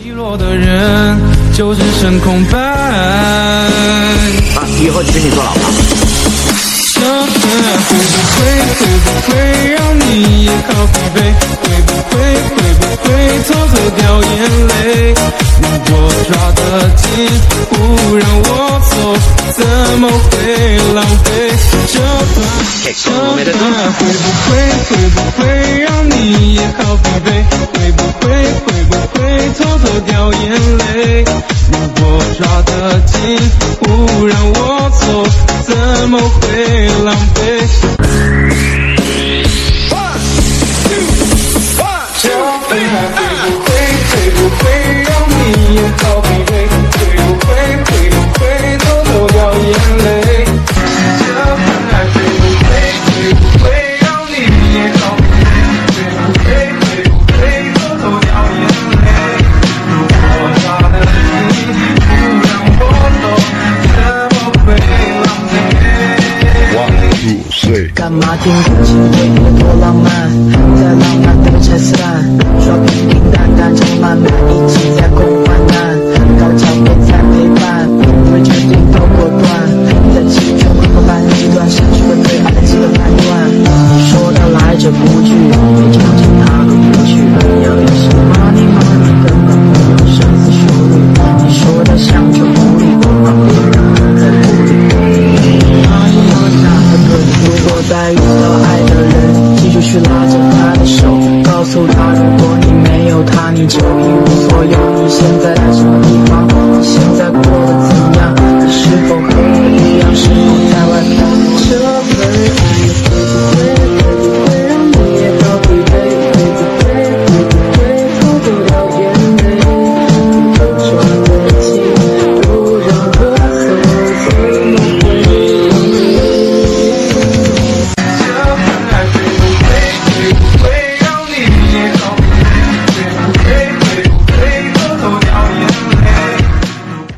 遗落的人就是升空般。 以后娶你做老婆。 这会不会让你也靠疲惫？会不会偷偷掉眼泪？如果抓得紧，不让我走，怎么会浪费？这段会不会让你也靠疲惫？会不会偷偷掉眼泪？如果抓得紧，不让我走，怎么会浪费？这会不会让你也靠疲惫？会不会偷偷掉眼泪？这会不会让你也靠疲惫？会不会偷偷掉眼泪？如果抓得紧，不让我走，怎么会浪费？ 干嘛听不清对你多浪漫？在浪漫的拆散，说平平淡淡充满满，一起在共患难，高脚别再陪伴，因为决定都果断，在其中和半极端，失去了对爱的基本判断。你说的来者不拒，没条件哪个不去？要有些 money 根本不用深思熟虑。你说的想着无力，我把别人在鼓励。如果再遇到爱的人，记住去拉着他的手，告诉他如果你没有他，你就一无所有。你现在在什么地方？你现在